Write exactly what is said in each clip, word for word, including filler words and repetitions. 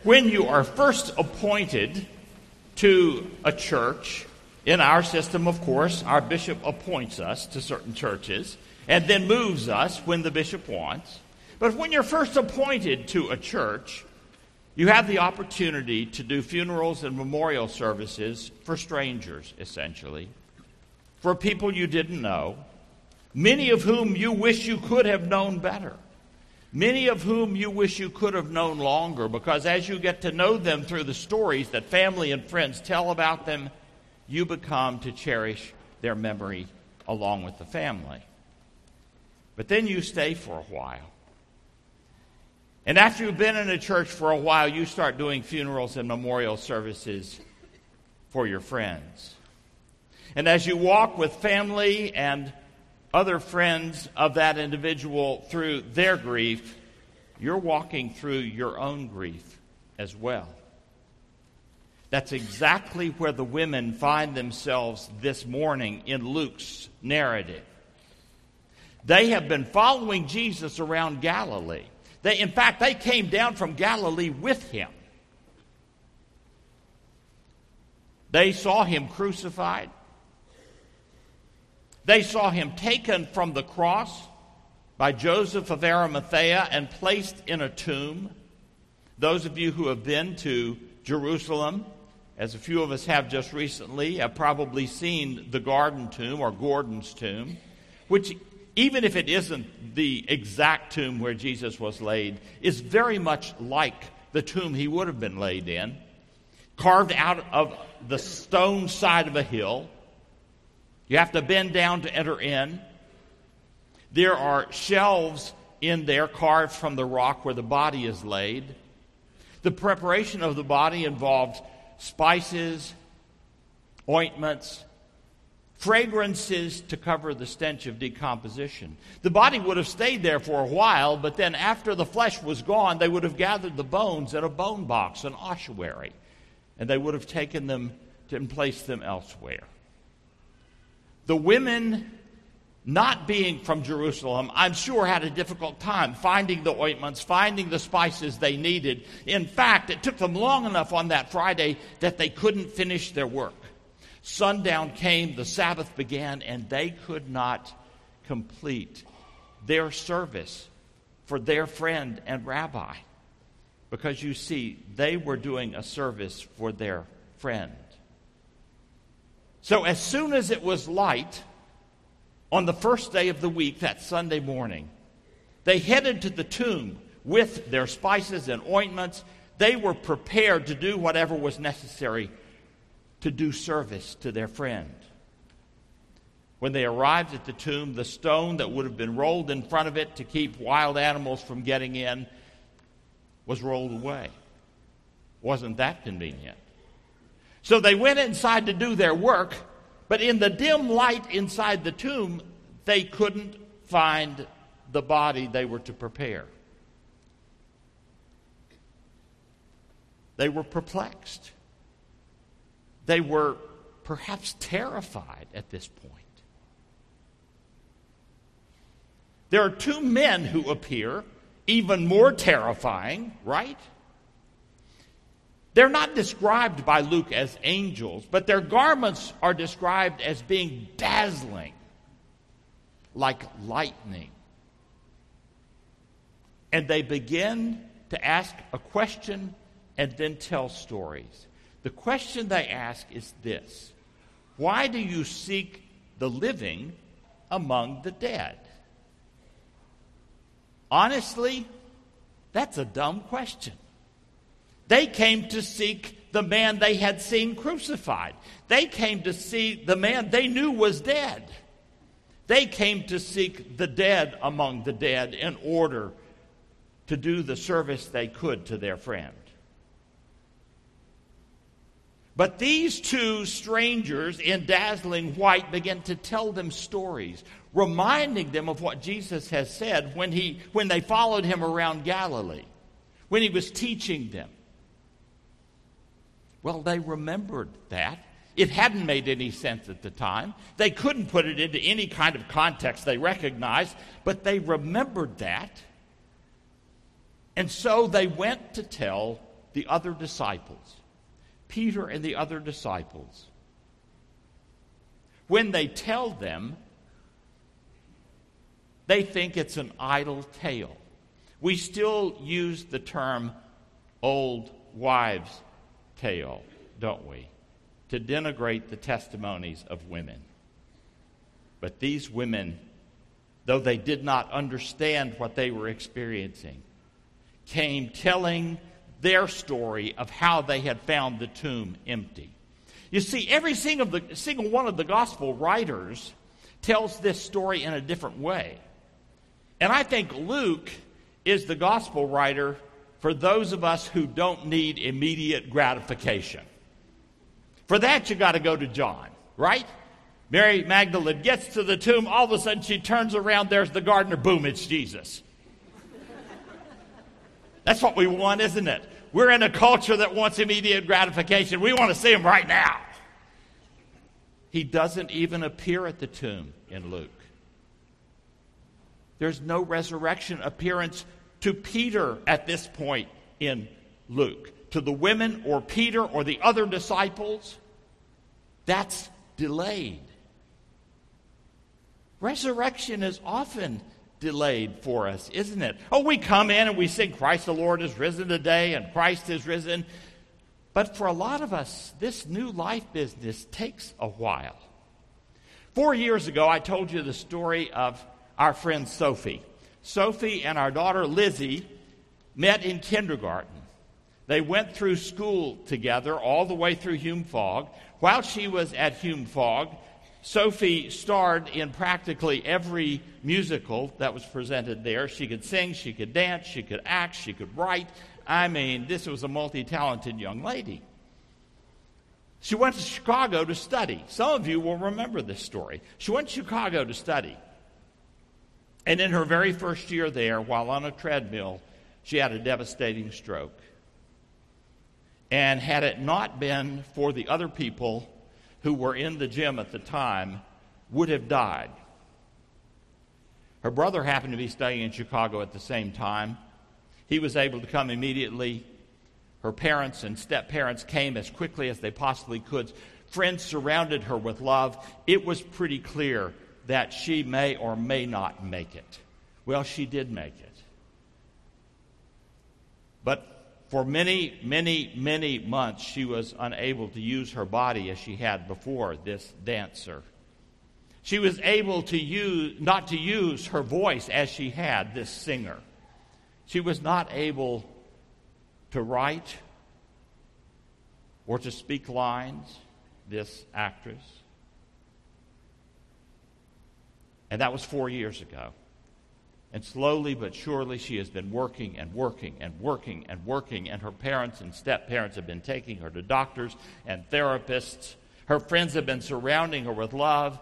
When you are first appointed to a church, in our system, of course, our bishop appoints us to certain churches and then moves us when the bishop wants. But when you're first appointed to a church, you have the opportunity to do funerals and memorial services for strangers, essentially, for people you didn't know, many of whom you wish you could have known better, many of whom you wish you could have known longer, because as you get to know them through the stories that family and friends tell about them, you become to cherish their memory along with the family. But then you stay for a while. And after you've been in a church for a while, you start doing funerals and memorial services for your friends. And as you walk with family and other friends of that individual through their grief, you're walking through your own grief as well. That's exactly where the women find themselves this morning in Luke's narrative. They have been following Jesus around Galilee. They, in fact, they came down from Galilee with him. They saw him crucified. They saw him taken from the cross by Joseph of Arimathea and placed in a tomb. Those of you who have been to Jerusalem, as a few of us have just recently, have probably seen the Garden Tomb or Gordon's tomb, which, even if it isn't the exact tomb where Jesus was laid, is very much like the tomb he would have been laid in, carved out of the stone side of a hill. You have to bend down to enter in. There are shelves in there carved from the rock where the body is laid. The preparation of the body involved spices, ointments, fragrances to cover the stench of decomposition. The body would have stayed there for a while, but then after the flesh was gone, they would have gathered the bones in a bone box, an ossuary, and they would have taken them and placed them elsewhere. The women, not being from Jerusalem, I'm sure had a difficult time finding the ointments, finding the spices they needed. In fact, it took them long enough on that Friday that they couldn't finish their work. Sundown came, the Sabbath began, and they could not complete their service for their friend and rabbi. Because you see, they were doing a service for their friend. So as soon as it was light, on the first day of the week, that Sunday morning, they headed to the tomb with their spices and ointments. They were prepared to do whatever was necessary to do service to their friend. When they arrived at the tomb, the stone that would have been rolled in front of it to keep wild animals from getting in was rolled away. Wasn't that convenient? So they went inside to do their work, but in the dim light inside the tomb, they couldn't find the body they were to prepare. They were perplexed. They were perhaps terrified at this point. There are two men who appear, even more terrifying, right? They're not described by Luke as angels, but their garments are described as being dazzling, like lightning. And they begin to ask a question and then tell stories. The question they ask is this: why do you seek the living among the dead? Honestly, that's a dumb question. They came to seek the man they had seen crucified. They came to see the man they knew was dead. They came to seek the dead among the dead in order to do the service they could to their friend. But these two strangers in dazzling white began to tell them stories, reminding them of what Jesus has said when he when they followed him around Galilee, when he was teaching them. Well, they remembered that. It hadn't made any sense at the time. They couldn't put it into any kind of context they recognized, but they remembered that. And so they went to tell the other disciples, Peter and the other disciples, when they tell them, they think it's an idle tale. We still use the term old wives' tale, don't we, to denigrate the testimonies of women. But these women, though they did not understand what they were experiencing, came telling their story of how they had found the tomb empty. You see, every single, the, single one of the gospel writers tells this story in a different way. And I think Luke is the gospel writer for those of us who don't need immediate gratification. For that, you got to go to John, right? Mary Magdalene gets to the tomb. All of a sudden, she turns around. There's the gardener. Boom, it's Jesus. That's what we want, isn't it? We're in a culture that wants immediate gratification. We want to see him right now. He doesn't even appear at the tomb in Luke. There's no resurrection appearance to Peter at this point in Luke. To the women or Peter or the other disciples, that's delayed. Resurrection is often delayed for us, isn't it? Oh, we come in and we sing, Christ the Lord is risen today, and Christ is risen. But for a lot of us, this new life business takes a while. Four years ago, I told you the story of our friend Sophie. Sophie and our daughter Lizzie met in kindergarten. They went through school together all the way through Hume Fogg. While she was at Hume Fogg, Sophie starred in practically every musical that was presented there. She could sing, she could dance, she could act, she could write. I mean, this was a multi-talented young lady. She went to Chicago to study. Some of you will remember this story. She went to Chicago to study. And in her very first year there, while on a treadmill, she had a devastating stroke. And had it not been for the other people who were in the gym at the time, would have died. Her brother happened to be studying in Chicago at the same time. He was able to come immediately. Her parents and step-parents came as quickly as they possibly could. Friends surrounded her with love. It was pretty clear that she may or may not make it. Well, she did make it. But for many, many, many months, she was unable to use her body as she had before this dancer. She was able to use, not to use her voice as she had this singer. She was not able to write or to speak lines, this actress. And that was four years ago. And slowly but surely she has been working and working and working and working, and her parents and step-parents have been taking her to doctors and therapists. Her friends have been surrounding her with love.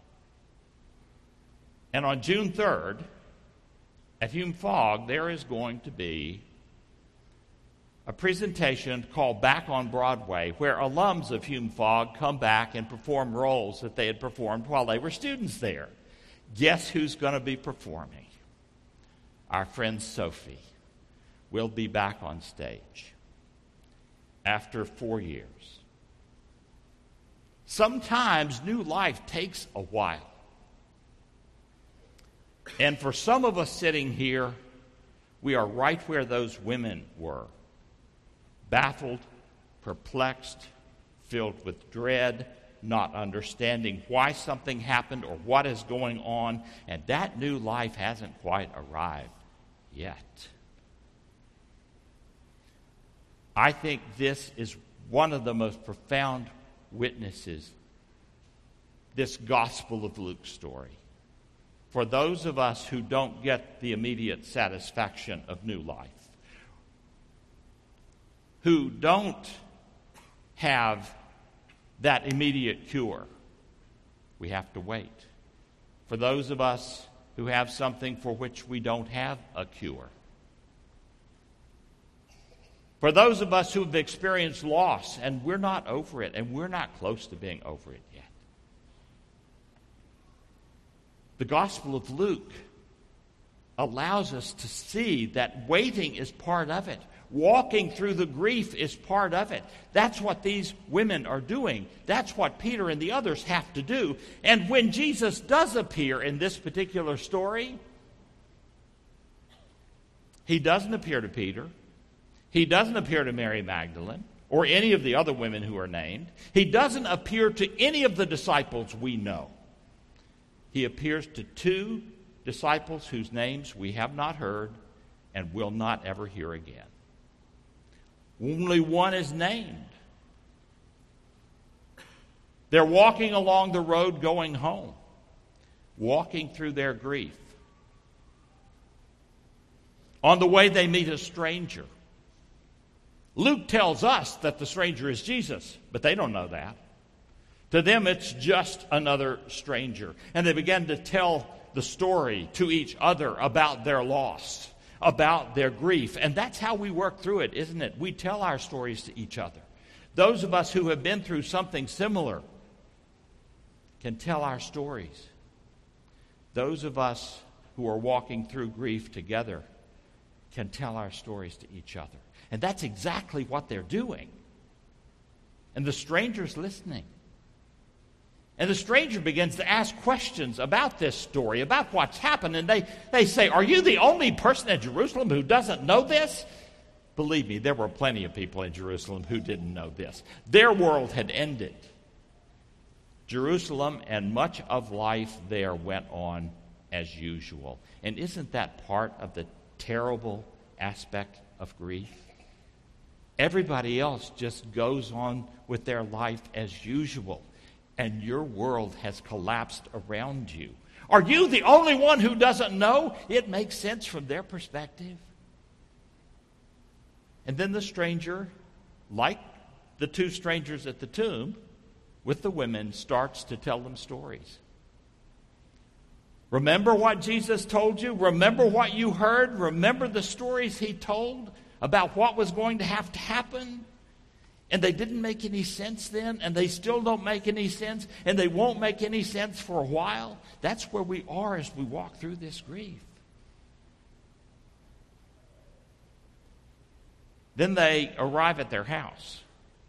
And on June third, at Hume Fogg, there is going to be a presentation called Back on Broadway, where alums of Hume Fogg come back and perform roles that they had performed while they were students there. Guess who's going to be performing? Our friend Sophie will be back on stage after four years. Sometimes new life takes a while. And for some of us sitting here, we are right where those women were. Baffled, perplexed, filled with dread, not understanding why something happened or what is going on, and that new life hasn't quite arrived yet. I think this is one of the most profound witnesses, this Gospel of Luke story, for those of us who don't get the immediate satisfaction of new life, who don't have that immediate cure. We have to wait. For those of us who have something for which we don't have a cure. For those of us who have experienced loss and we're not over it, and we're not close to being over it yet. The Gospel of Luke allows us to see that waiting is part of it. Walking through the grief is part of it. That's what these women are doing. That's what Peter and the others have to do. And when Jesus does appear in this particular story, he doesn't appear to Peter. He doesn't appear to Mary Magdalene or any of the other women who are named. He doesn't appear to any of the disciples we know. He appears to two disciples whose names we have not heard and will not ever hear again. Only one is named. They're walking along the road going home, walking through their grief. On the way, they meet a stranger. Luke tells us that the stranger is Jesus, but they don't know that. To them, it's just another stranger. And they begin to tell the story to each other about their loss, about their grief. And that's how we work through it, isn't it? We tell our stories to each other. Those of us who have been through something similar can tell our stories. Those of us who are walking through grief together can tell our stories to each other. And that's exactly what they're doing. And the stranger's listening. And the stranger begins to ask questions about this story, about what's happened. And they, they say, "Are you the only person in Jerusalem who doesn't know this?" Believe me, there were plenty of people in Jerusalem who didn't know this. Their world had ended. Jerusalem and much of life there went on as usual. And isn't that part of the terrible aspect of grief? Everybody else just goes on with their life as usual, and your world has collapsed around you. Are you the only one who doesn't know? It makes sense from their perspective. And then the stranger, like the two strangers at the tomb, with the women, starts to tell them stories. Remember what Jesus told you? Remember what you heard? Remember the stories he told about what was going to have to happen? And they didn't make any sense then, and they still don't make any sense, and they won't make any sense for a while. That's where we are as we walk through this grief. Then they arrive at their house.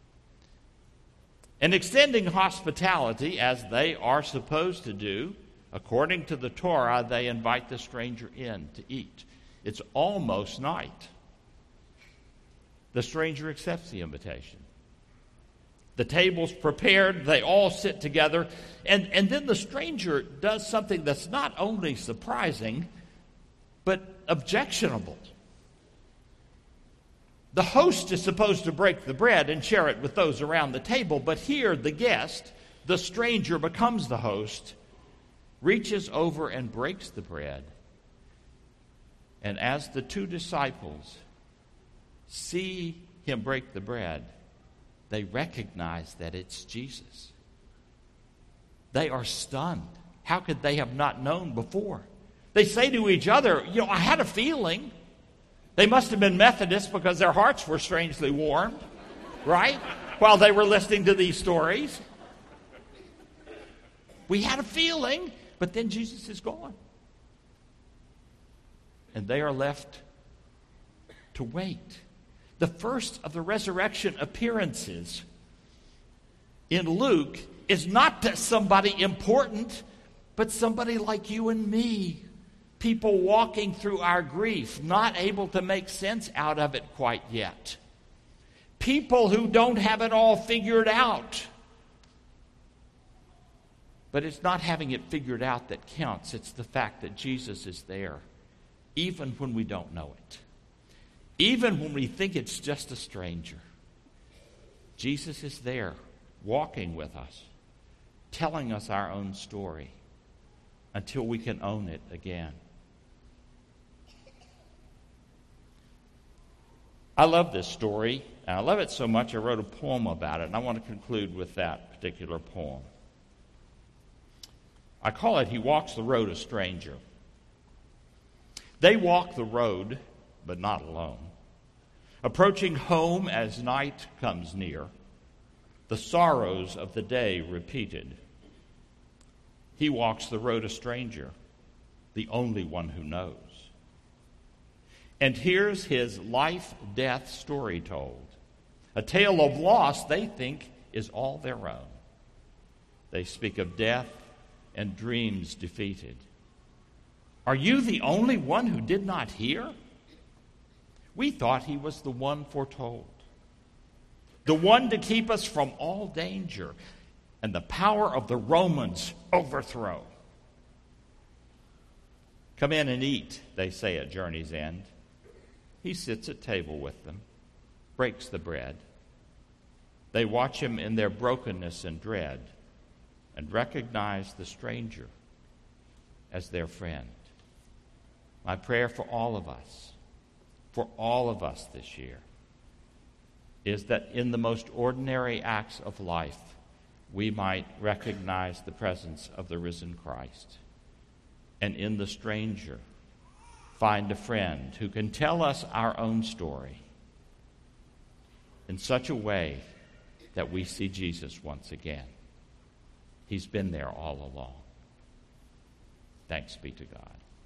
And extending hospitality, as they are supposed to do, according to the Torah, they invite the stranger in to eat. It's almost night. The stranger accepts the invitation. The table's prepared. They all sit together. And, and then the stranger does something that's not only surprising, but objectionable. The host is supposed to break the bread and share it with those around the table. But here, the guest, the stranger, becomes the host, reaches over and breaks the bread. And as the two disciples see him break the bread, they recognize that it's Jesus. They are stunned. How could they have not known before? They say to each other, you know, I had a feeling. They must have been Methodists because their hearts were strangely warmed, right? While they were listening to these stories. We had a feeling, but then Jesus is gone. And they are left to wait. The first of the resurrection appearances in Luke is not to somebody important, but somebody like you and me. People walking through our grief, not able to make sense out of it quite yet. People who don't have it all figured out. But it's not having it figured out that counts. It's the fact that Jesus is there, even when we don't know it. Even when we think it's just a stranger. Jesus is there, walking with us, telling us our own story until we can own it again. I love this story, and I love it so much I wrote a poem about it, and I want to conclude with that particular poem. I call it, He Walks the Road a Stranger. They walk the road, but not alone. Approaching home as night comes near, the sorrows of the day repeated. He walks the road a stranger, the only one who knows. and hears his life-death story told. A tale of loss they think is all their own. They speak of death and dreams defeated. Are you the only one who did not hear? We thought he was the one foretold, the one to keep us from all danger and the power of the Romans overthrow. Come in and eat, they say at journey's end. He sits at table with them, breaks the bread. They watch him in their brokenness and dread and recognize the stranger as their friend. My prayer for all of us, for all of us this year, is that in the most ordinary acts of life, we might recognize the presence of the risen Christ, and in the stranger, find a friend who can tell us our own story in such a way that we see Jesus once again. He's been there all along. Thanks be to God.